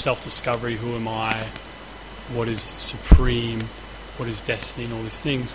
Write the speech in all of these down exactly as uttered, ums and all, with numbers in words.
self-discovery, who am I, what is supreme, what is destiny, and all these things.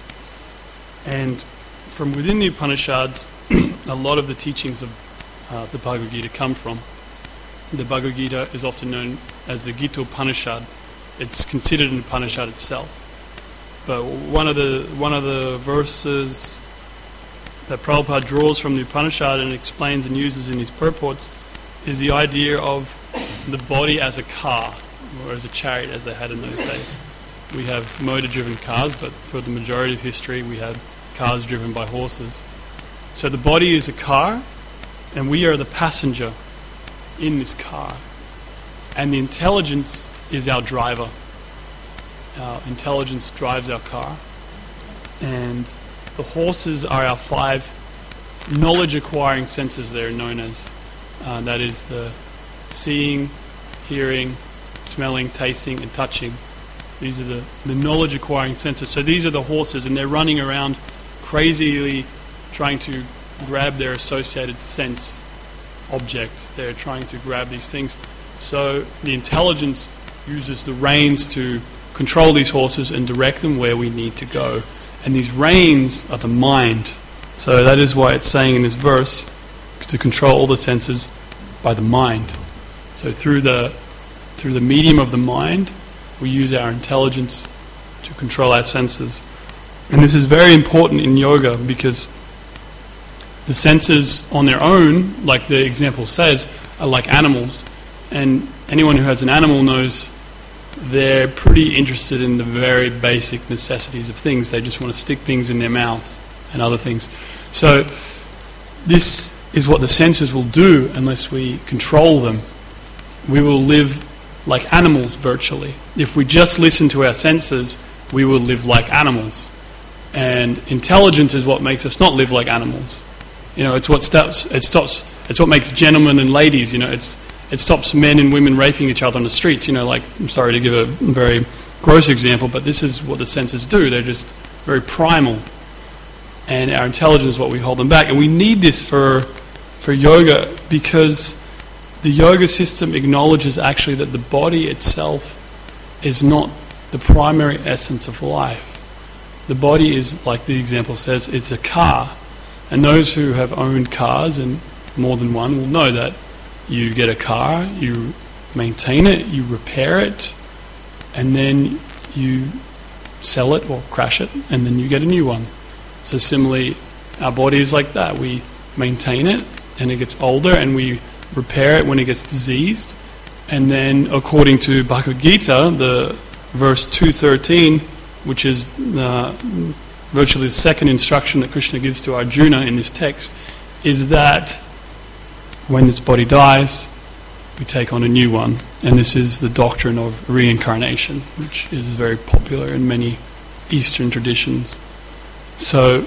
And from within the Upanishads, a lot of the teachings of uh, the Bhagavad Gita come from. The Bhagavad Gita is often known as the Gita Upanishad. It's considered an Upanishad itself. But one of the one of the verses that Prabhupada draws from the Upanishad and explains and uses in his purports is the idea of the body as a car, or as a chariot, as they had in those days. We have motor-driven cars, but for the majority of history we had cars driven by horses. So the body is a car, and we are the passenger in this car. And the intelligence is our driver. Our intelligence drives our car. And the horses are our five knowledge-acquiring senses, they're known as. Uh, that is the seeing, hearing, smelling, tasting, and touching. These are the, the knowledge-acquiring senses. So these are the horses, and they're running around crazily trying to grab their associated sense object. They're trying to grab these things. So the intelligence uses the reins to control these horses and direct them where we need to go. And these reins are the mind. So that is why it's saying in this verse to control all the senses by the mind. So through the through the medium of the mind, we use our intelligence to control our senses. And this is very important in yoga, because the senses on their own, like the example says, are like animals. And anyone who has an animal knows they're pretty interested in the very basic necessities of things. They just want to stick things in their mouths and other things. So this is what the senses will do unless we control them. We will live like animals virtually. If we just listen to our senses, we will live like animals. And intelligence is what makes us not live like animals. You know, it's what stops. It stops. It's what makes gentlemen and ladies. You know, it's it stops men and women raping each other on the streets. You know, like, I'm sorry to give a very gross example, but this is what the senses do. They're just very primal, and our intelligence is what we hold them back. And we need this for for yoga, because the yoga system acknowledges actually that the body itself is not the primary essence of life. The body is, like the example says, it's a car. And those who have owned cars, and more than one, will know that you get a car, you maintain it, you repair it, and then you sell it or crash it, and then you get a new one. So similarly, our body is like that. We maintain it, and it gets older, and we repair it when it gets diseased. And then, according to Bhagavad Gita, the verse two thirteen, which is uh, virtually the second instruction that Krishna gives to Arjuna in this text, is that when this body dies, we take on a new one. And this is the doctrine of reincarnation, which is very popular in many Eastern traditions. So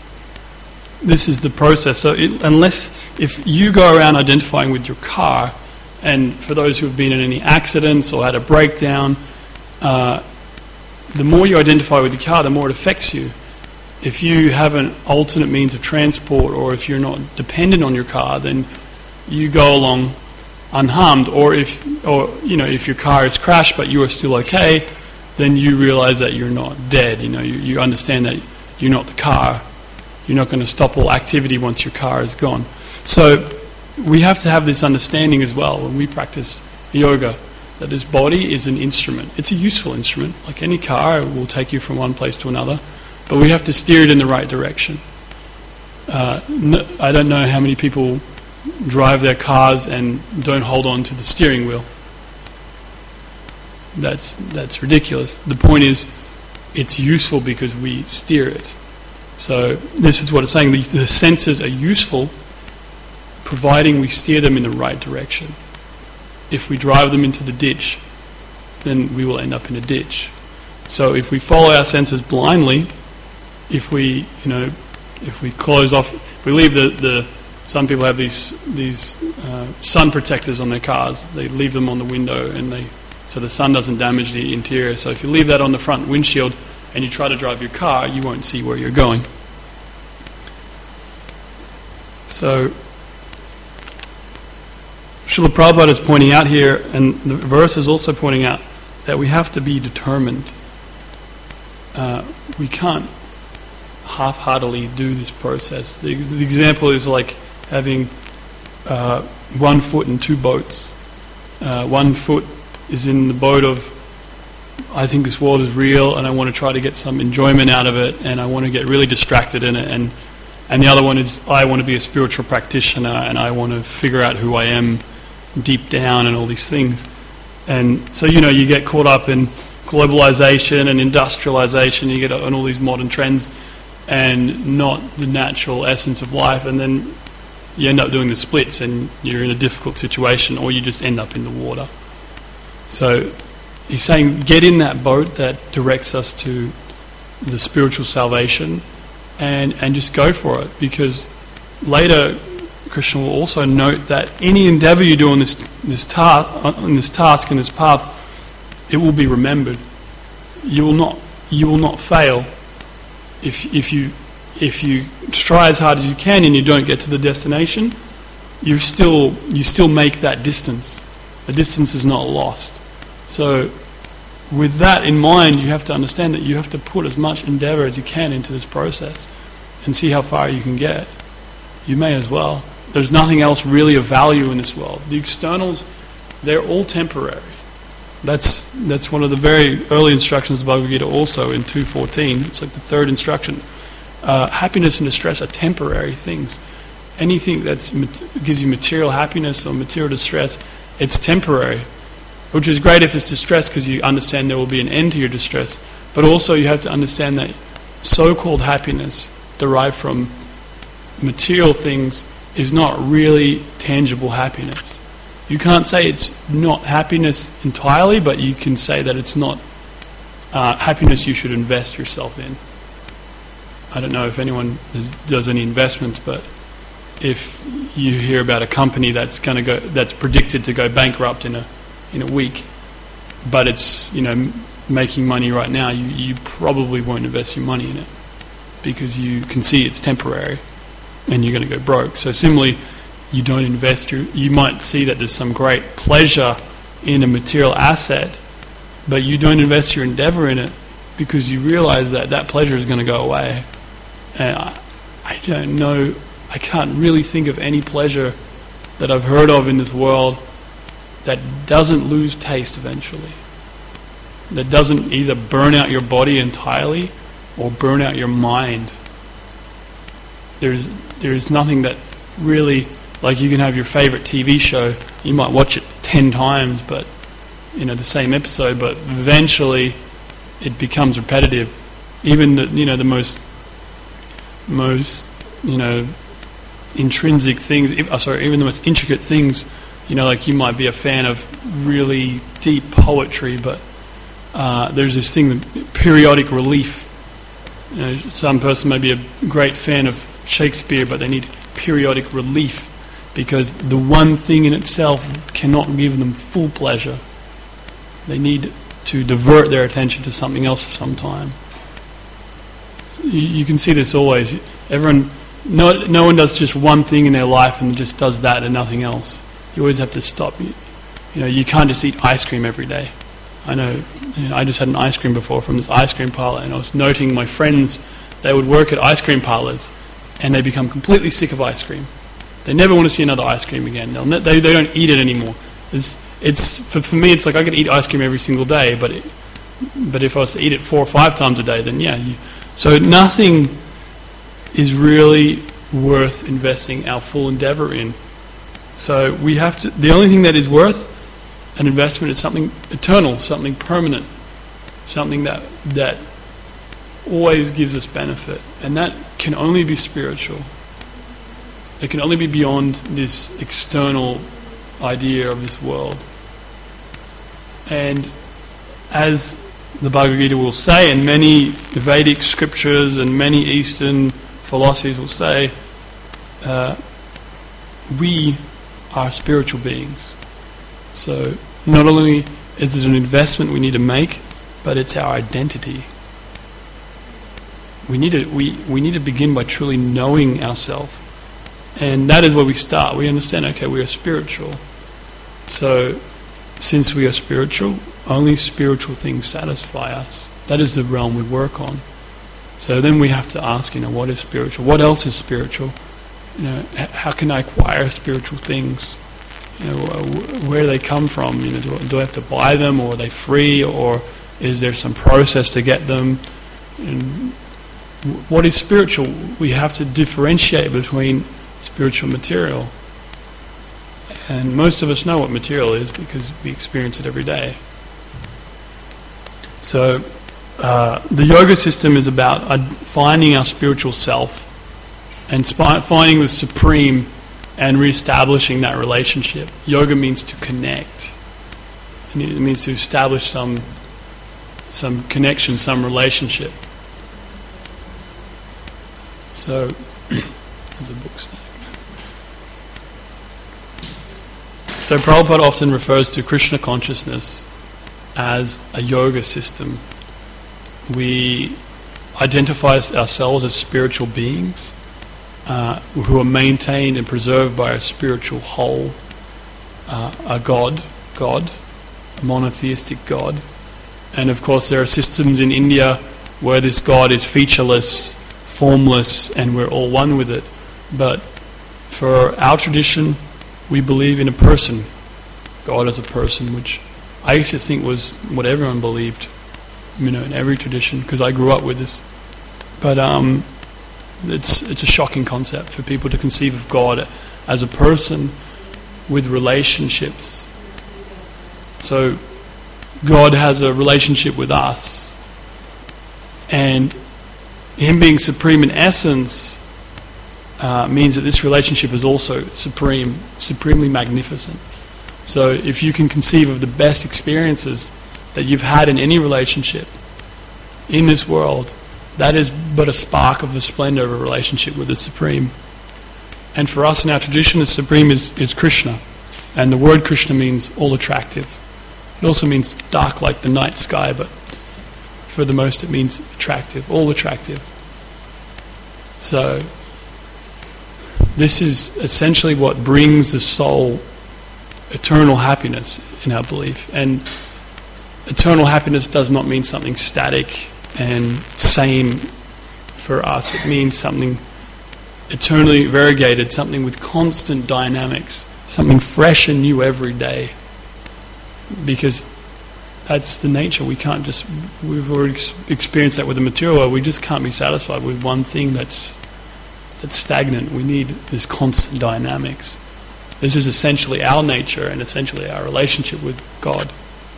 this is the process. So it, unless, if you go around identifying with your car, and for those who have been in any accidents or had a breakdown, uh, the more you identify with the car, the more it affects you. If you have an alternate means of transport, or if you're not dependent on your car, then you go along unharmed. Or if, or you know, if your car is crashed but you are still okay, then you realize that you're not dead. You know, you, you understand that you're not the car. You're not going to stop all activity once your car is gone. So we have to have this understanding as well when we practice yoga, that this body is an instrument. It's a useful instrument. Like any car, it will take you from one place to another. But we have to steer it in the right direction. Uh, no, I don't know how many people drive their cars and don't hold on to the steering wheel. That's that's ridiculous. The point is, it's useful because we steer it. So this is what it's saying. The, the senses are useful providing we steer them in the right direction. If we drive them into the ditch, then we will end up in a ditch. So if we follow our senses blindly, if we, you know, if we close off, if we leave the, the some people have these these uh, sun protectors on their cars. They leave them on the window, and they so the sun doesn't damage the interior. So if you leave that on the front windshield and you try to drive your car, you won't see where you're going. So Srila Prabhupada is pointing out here, and the verse is also pointing out, that we have to be determined. Uh, we can't half-heartedly do this process. The, the example is like having uh, one foot in two boats. Uh, one foot is in the boat of, I think this world is real and I want to try to get some enjoyment out of it and I want to get really distracted in it, and and the other one is I want to be a spiritual practitioner and I want to figure out who I am deep down and all these things. And so, you know, you get caught up in globalization and industrialization, you get on all these modern trends and not the natural essence of life, and then you end up doing the splits and you're in a difficult situation, or you just end up in the water. So he's saying get in that boat that directs us to the spiritual salvation and, and just go for it, because later Krishna will also note that any endeavor you do on this this task on this task and this path, it will be remembered. You will not you will not fail if if you if you try as hard as you can and you don't get to the destination. You still you still make that distance. The distance is not lost. So, with that in mind, you have to understand that you have to put as much endeavor as you can into this process and see how far you can get. You may as well. There's nothing else really of value in this world. The externals, they're all temporary. That's that's one of the very early instructions of Bhagavad Gita also in two fourteen. It's like the third instruction. Uh, happiness and distress are temporary things. Anything that gives you material happiness or material distress, it's temporary. Which is great if it's distress, because you understand there will be an end to your distress. But also you have to understand that so-called happiness derived from material things is not really tangible happiness. You can't say it's not happiness entirely, but you can say that it's not uh, happiness you should invest yourself in. I don't know if anyone does, does any investments, but if you hear about a company that's going to go, that's predicted to go bankrupt in a in a week, but it's, you know, making money right now, you, you probably won't invest your money in it because you can see it's temporary and you're going to go broke. So similarly, you don't invest your, you might see that there's some great pleasure in a material asset, but you don't invest your endeavor in it because you realize that that pleasure is going to go away. And I, I don't know, I can't really think of any pleasure that I've heard of in this world that doesn't lose taste eventually. That doesn't either burn out your body entirely or burn out your mind. There's there's nothing that really, like you can have your favorite T V show, you might watch it ten times, but you know, the same episode, but eventually it becomes repetitive. Even the you know the most most you know intrinsic things, oh, sorry, even the most intricate things. You know, like you might be a fan of really deep poetry, but uh, there's this thing, periodic relief. You know, some person may be a great fan of Shakespeare, but they need periodic relief because the one thing in itself cannot give them full pleasure. They need to divert their attention to something else for some time. So you, you can see this always. Everyone, no, no one does just one thing in their life and just does that and nothing else. You always have to stop. You, you know, you can't just eat ice cream every day. I know, you know, I just had an ice cream before from this ice cream parlor, and I was noting my friends, they would work at ice cream parlors, and they become completely sick of ice cream. They never want to see another ice cream again. They'll ne- they, they don't eat it anymore. It's, it's for, for me, it's like I could eat ice cream every single day, but it, but if I was to eat it four or five times a day, then yeah. You, so nothing is really worth investing our full endeavor in. So we have to, the only thing that is worth an investment is something eternal, something permanent, something that that always gives us benefit. And that can only be spiritual. It can only be beyond this external idea of this world. And as the Bhagavad Gita will say, and many Vedic scriptures and many Eastern philosophies will say, uh, we are spiritual beings. So not only is it an investment we need to make, but it's our identity. We need to we, we need to begin by truly knowing ourselves. And that is where we start. We understand, okay, we are spiritual. So, since we are spiritual, only spiritual things satisfy us. That is the realm we work on. So then we have to ask, you know, what is spiritual? What else is spiritual? You know, h- how can I acquire spiritual things? You know, wh- where do they come from? You know, do, do I have to buy them, or are they free, or is there some process to get them? And what is spiritual? We have to differentiate between spiritual and material. And most of us know what material is because we experience it every day. So uh, the yoga system is about uh, finding our spiritual self and sp- finding the supreme and reestablishing that relationship. Yoga means to connect. And it means to establish some some connection, some relationship. So, there's a book stack. So Prabhupada often refers to Krishna consciousness as a yoga system. We identify ourselves as spiritual beings uh, who are maintained and preserved by a spiritual whole, uh, a God, God, a monotheistic God. And of course there are systems in India where this God is featureless, formless, and we're all one with it. But for our tradition, we believe in a person, God as a person, which I used to think was what everyone believed, you know, in every tradition, because I grew up with this. But um, it's it's a shocking concept for people to conceive of God as a person with relationships. So God has a relationship with us, and Him being supreme in essence uh, means that this relationship is also supreme, supremely magnificent. So if you can conceive of the best experiences that you've had in any relationship in this world, that is but a spark of the splendor of a relationship with the Supreme. And for us in our tradition, the Supreme is, is Krishna. And the word Krishna means all attractive. It also means dark like the night sky, but for the most it means attractive, all attractive. So this is essentially what brings the soul eternal happiness in our belief. And eternal happiness does not mean something static and same for us. It means something eternally variegated, something with constant dynamics, something fresh and new every day. Because that's the nature. We can't just, we've already ex- experienced that with the material world. We just can't be satisfied with one thing that's that's stagnant. We need this constant dynamics. This is essentially our nature and essentially our relationship with God.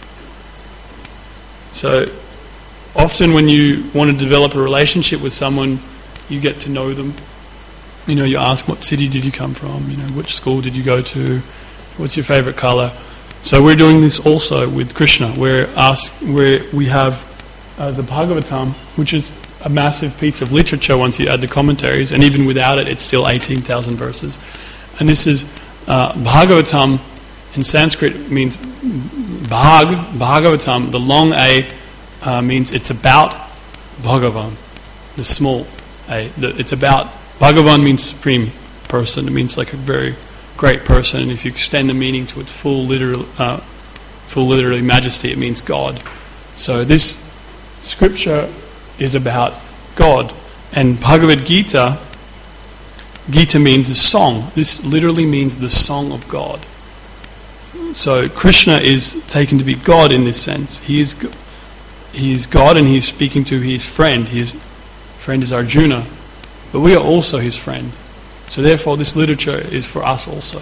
So often when you want to develop a relationship with someone, you get to know them. You know, you ask, what city did you come from? You know, which school did you go to? What's your favorite color? So we're doing this also with Krishna. We're ask, where we have uh, the Bhagavatam, which is a massive piece of literature once you add the commentaries, and even without it, it's still eighteen thousand verses. And this is uh, Bhagavatam in Sanskrit means Bhag, Bhagavatam. The long A uh, means it's about Bhagavan, the small A. The, it's about, Bhagavan means supreme person. It means like a very great person, and if you extend the meaning to its full literal, uh, full literally majesty, it means God. So this scripture is about God, and Bhagavad Gita, Gita means the song. This literally means the song of God. So Krishna is taken to be God in this sense. He is he is God, and he is speaking to his friend. His friend is Arjuna, but we are also his friend. So therefore this literature is for us also.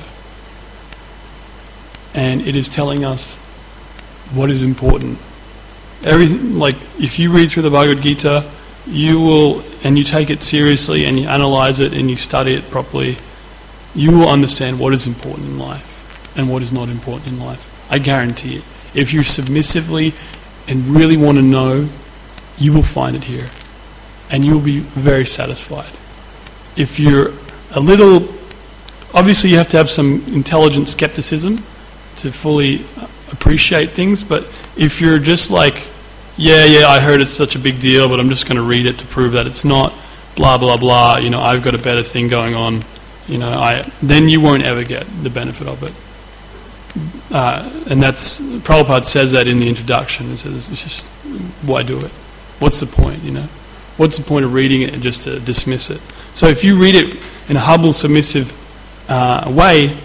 And it is telling us what is important. Everything, like if you read through the Bhagavad Gita, you will, and you take it seriously and you analyze it and you study it properly, you will understand what is important in life and what is not important in life. I guarantee it. If you submissively and really want to know, you will find it here. And you will be very satisfied. If you're a little, obviously you have to have some intelligent skepticism to fully appreciate things, but if you're just like, yeah, yeah, I heard it's such a big deal, but I'm just going to read it to prove that it's not, blah, blah, blah, you know, I've got a better thing going on, you know, I then you won't ever get the benefit of it. uh, and that's, Prabhupada says that in the introduction. He says, it's just, why do it? What's the point, you know? What's the point of reading it and just to dismiss it? So if you read it in a humble, submissive uh, way,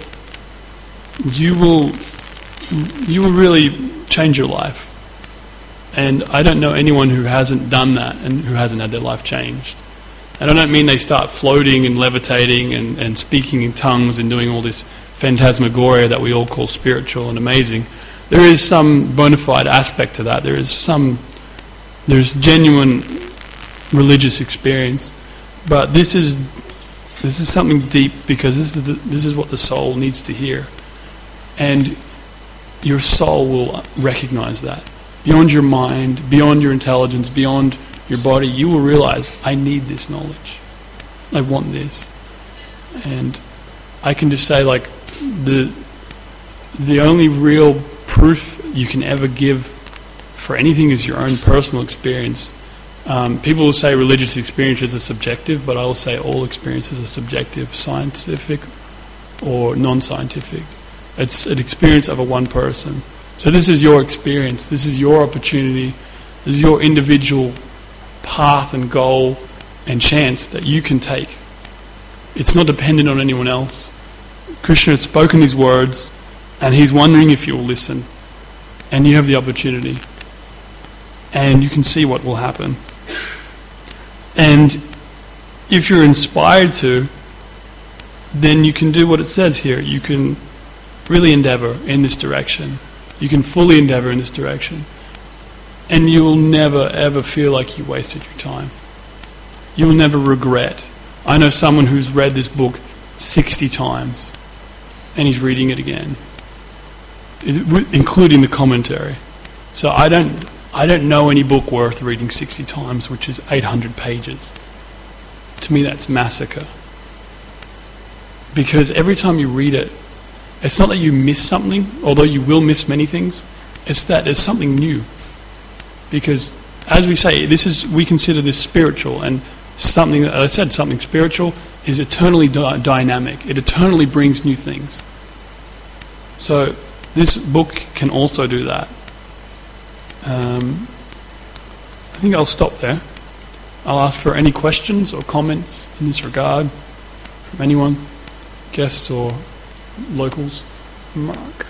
you will you will really change your life. And I don't know anyone who hasn't done that and who hasn't had their life changed. And I don't mean they start floating and levitating and, and speaking in tongues and doing all this phantasmagoria that we all call spiritual and amazing. There is some bona fide aspect to that. There is some, there's genuine religious experience. But this is this is something deep, because this is the, this is what the soul needs to hear. And your soul will recognize that. Beyond your mind, beyond your intelligence, beyond your body, you will realize, I need this knowledge. I want this. And I can just say, like, the the only real proof you can ever give for anything is your own personal experience. Um, people will say religious experiences are subjective, but I will say all experiences are subjective, scientific or non-scientific. It's an experience of a one person. So this is your experience. This is your opportunity. This is your individual path and goal and chance that you can take. It's not dependent on anyone else. Krishna has spoken these words, and he's wondering if you will listen. And you have the opportunity. And you can see what will happen. And if you're inspired to, then you can do what it says here. You can really endeavor in this direction. You can fully endeavor in this direction. And you will never, ever feel like you wasted your time. You will never regret. I know someone who's read this book sixty times, and he's reading it again, including the commentary. So I don't, I don't know any book worth reading sixty times, which is eight hundred pages. To me, that's massacre. Because every time you read it, it's not that you miss something, although you will miss many things. It's that there's something new. Because, as we say, this is we consider this spiritual, and something, I said something spiritual is eternally di- dynamic. It eternally brings new things. So this book can also do that. Um, I think I'll stop there. I'll ask for any questions or comments in this regard from anyone, guests or locals. Mark.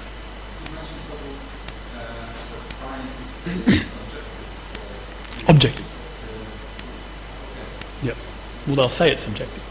Objective. Yep. Well, they'll say it's subjective.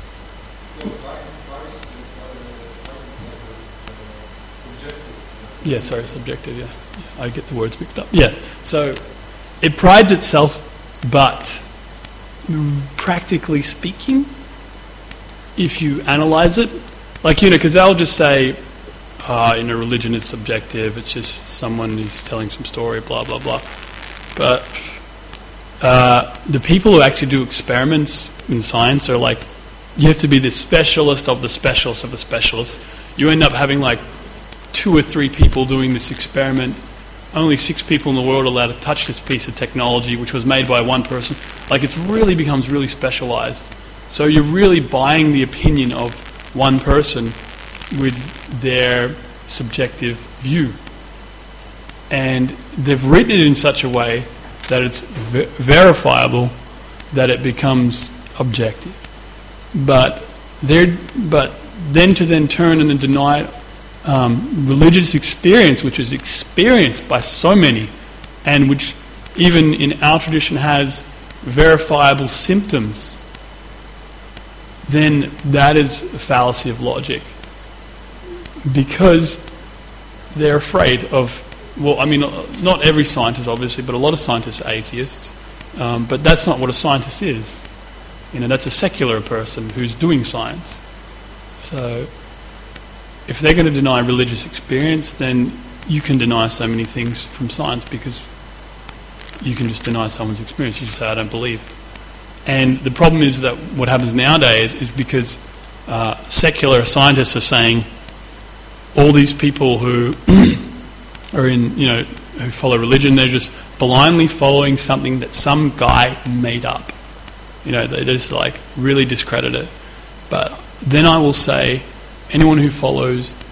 Yeah, sorry, subjective, yeah. I get the words mixed up. Yes. So it prides itself, but practically speaking, if you analyze it, like, you know, because they'll just say, ah, you know, religion is subjective, it's just someone is telling some story, blah, blah, blah. But uh, the people who actually do experiments in science are like, you have to be the specialist of the specialist of the specialist. You end up having like two or three people doing this experiment. Only six people in the world are allowed to touch this piece of technology, which was made by one person. Like, it really becomes really specialized. So you're really buying the opinion of one person with their subjective view. And they've written it in such a way that it's ver- verifiable, that it becomes objective. But they're, but then to then turn and then deny um, religious experience, which is experienced by so many, and which even in our tradition has verifiable symptoms, then that is a fallacy of logic. Because they're afraid of, well, I mean, not every scientist, obviously, but a lot of scientists are atheists. Um, but that's not what a scientist is. You know, that's a secular person who's doing science. So if they're going to deny religious experience, then you can deny so many things from science, because you can just deny someone's experience. You just say, I don't believe. And the problem is that what happens nowadays is because uh, secular scientists are saying all these people who are in, you know, who follow religion, they're just blindly following something that some guy made up. You know, they just like really discredit it. But then I will say, anyone who follows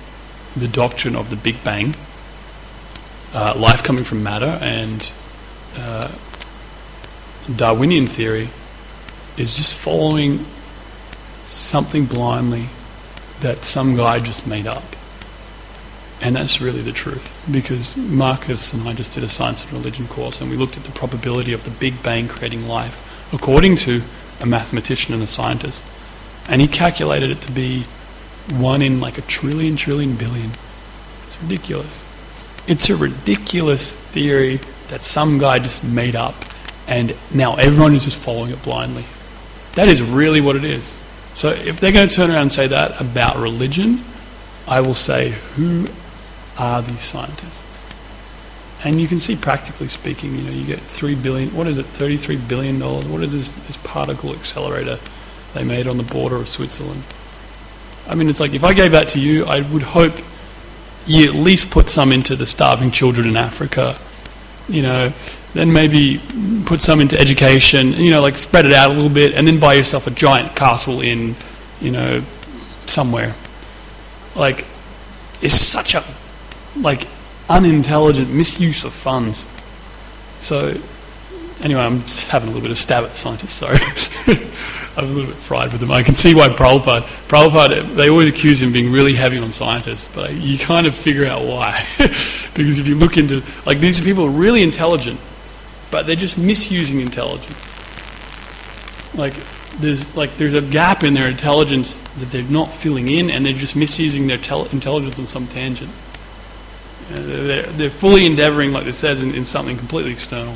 the doctrine of the Big Bang, uh, life coming from matter, and uh, Darwinian theory is just following something blindly that some guy just made up. And that's really the truth, because Marcus and I just did a science and religion course, and we looked at the probability of the Big Bang creating life according to a mathematician and a scientist, and he calculated it to be one in like a trillion, trillion, billion. It's ridiculous. It's a ridiculous theory that some guy just made up, and now everyone is just following it blindly. That is really what it is. So if they're going to turn around and say that about religion, I will say, who are these scientists? And you can see, practically speaking, you know, you get three billion, what is it, thirty-three billion dollars? What is this, this particle accelerator they made on the border of Switzerland? I mean, it's like, if I gave that to you, I would hope you at least put some into the starving children in Africa, you know, then maybe put some into education, you know, like spread it out a little bit, and then buy yourself a giant castle in, you know, somewhere. Like, it's such a, like, unintelligent misuse of funds. So, anyway, I'm just having a little bit of stab at the scientists, sorry. I'm a little bit fried with them. I can see why Prabhupada, Prabhupada, they always accuse him of being really heavy on scientists, but you kind of figure out why. Because if you look into, like, these people are really intelligent, but they're just misusing intelligence. Like, there's like there's a gap in their intelligence that they're not filling in, and they're just misusing their tel- intelligence on some tangent. Uh, they're, they're fully endeavoring, like it says, in, in something completely external.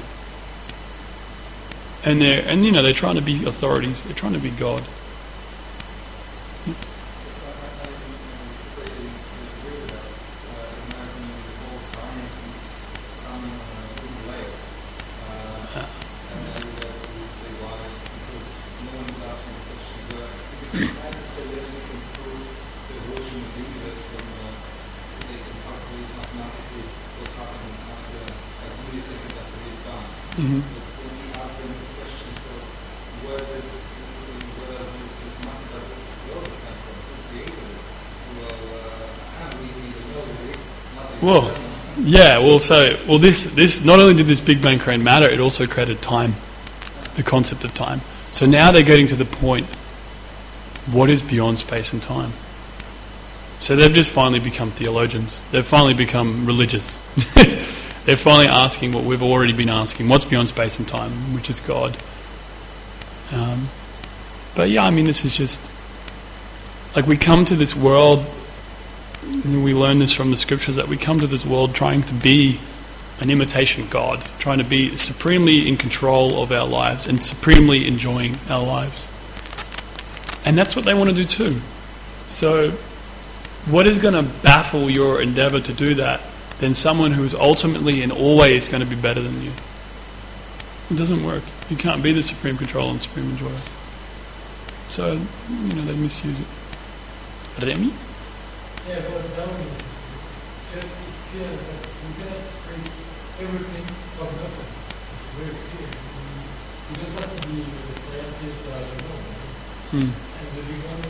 And they're and you know they're trying to be authorities. They're trying to be God. Mm-hmm. Well, yeah. Well, so well, this this not only did this Big Bang create matter, it also created time, the concept of time. So now they're getting to the point: what is beyond space and time? So they've just finally become theologians. They've finally become religious. They're finally asking what we've already been asking: what's beyond space and time, which is God. Um, but yeah, I mean, this is just like we come to this world. We learn this from the scriptures, that we come to this world trying to be an imitation God, trying to be supremely in control of our lives and supremely enjoying our lives. And that's what they want to do too. So what is going to baffle your endeavor to do that than someone who is ultimately and always going to be better than you? It doesn't work. You can't be the supreme controller and supreme enjoyer. So, you know, they misuse it. Remy? Yeah, but Darwin just is clear that we cannot create everything from nothing. It's very clear. You don't have to be a scientist or I don't know. Hmm. And the big one,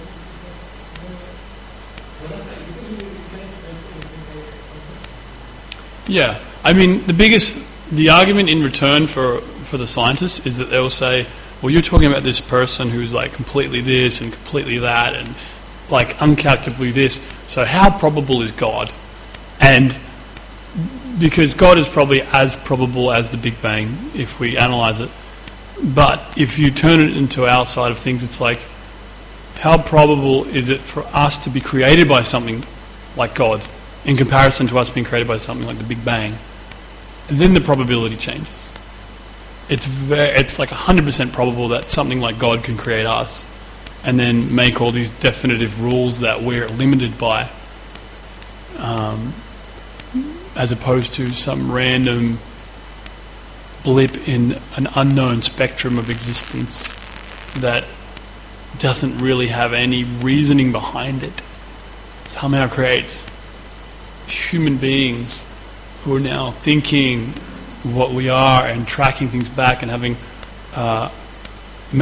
Yeah, I mean, the biggest, the argument in return for, for the scientists is that they'll say, well, you're talking about this person who's like completely this and completely that and like uncalculably this, so how probable is God? And because God is probably as probable as the Big Bang if we analyze it, but if you turn it into our side of things, it's like, how probable is it for us to be created by something like God in comparison to us being created by something like the Big Bang? And then the probability changes. It's very, it's like one hundred percent probable that something like God can create us and then make all these definitive rules that we're limited by, um, as opposed to some random blip in an unknown spectrum of existence that doesn't really have any reasoning behind it. Somehow creates human beings who are now thinking what we are and tracking things back and having uh,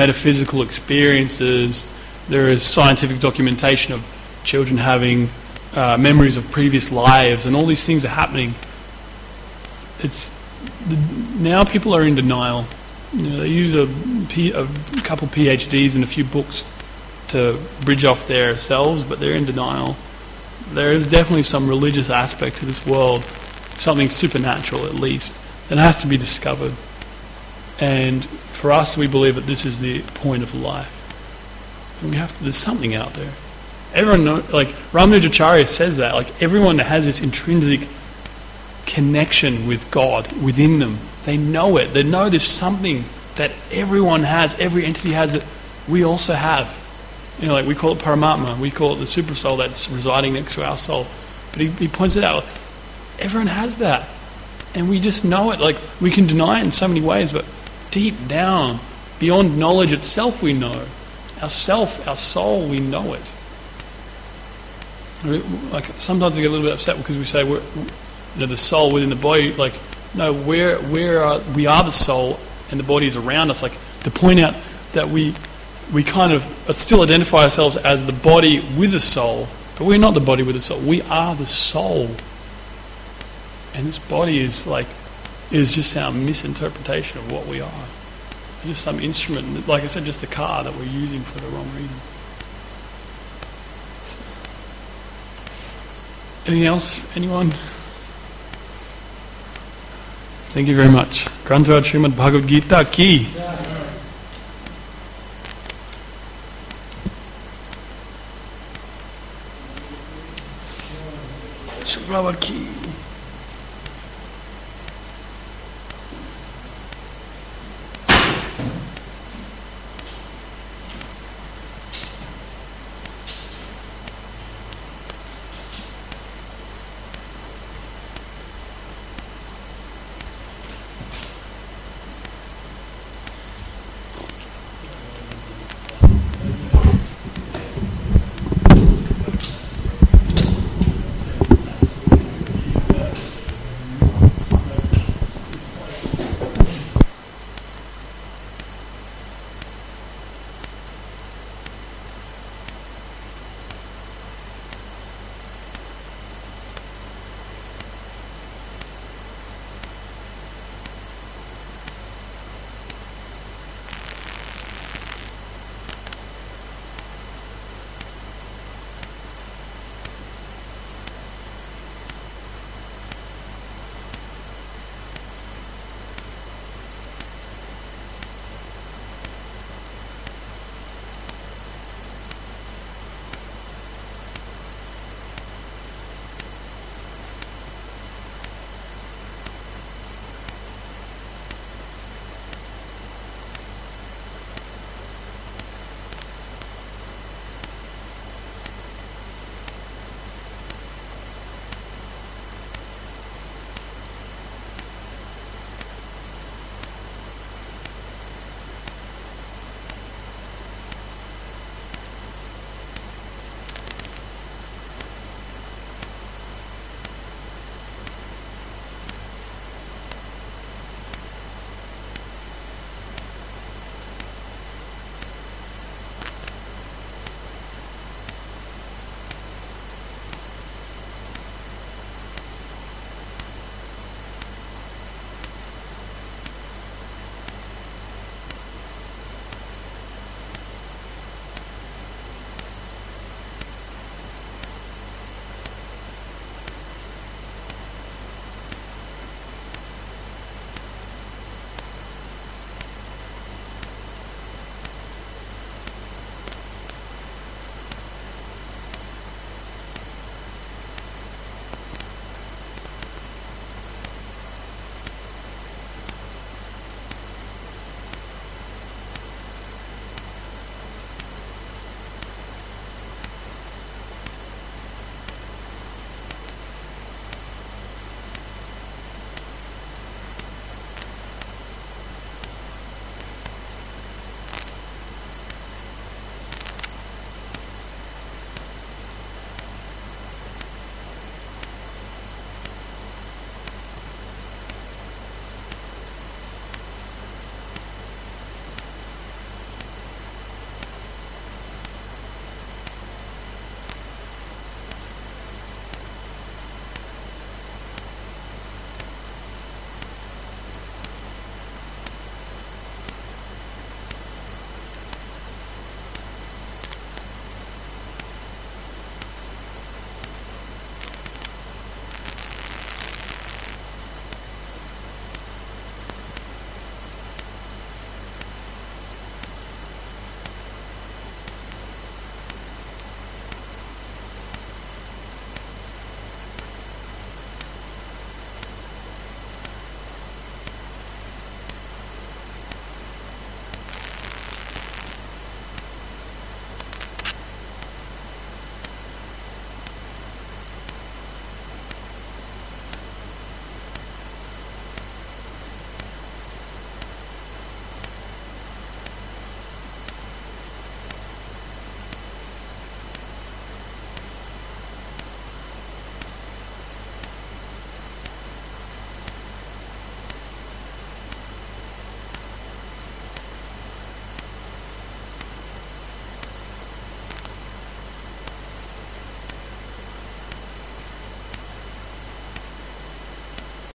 metaphysical experiences. There is scientific documentation of children having uh, memories of previous lives, and all these things are happening. It's the, now people are in denial. You know, they use a, P, a couple PhDs and a few books to bridge off their selves, but they're in denial. There is definitely some religious aspect to this world, something supernatural at least, that has to be discovered. And for us, we believe that this is the point of life. And we have to, there's something out there. Everyone know, like Ramanujacharya says that, like everyone has this intrinsic connection with God within them. They know it. They know there's something that everyone has, every entity has that we also have. You know, like we call it Paramatma, we call it the super soul that's residing next to our soul. But he, he points it out, everyone has that. And we just know it. Like we can deny it in so many ways, but deep down, beyond knowledge itself, we know. Our self, our soul, we know it. Like sometimes I get a little bit upset because we say we're, you know, the soul within the body. Like, no, we're, we're uh, we are the soul, and the body is around us. Like to point out that we we kind of still identify ourselves as the body with the soul, but we're not the body with the soul. We are the soul, and this body is like is just our misinterpretation of what we are. It's just some instrument, like I said, just a car that we're using for the wrong reasons. Anything else? Anyone? Thank you very much. Grantraj Srimad Bhagavad Gita ki. Srimad ki.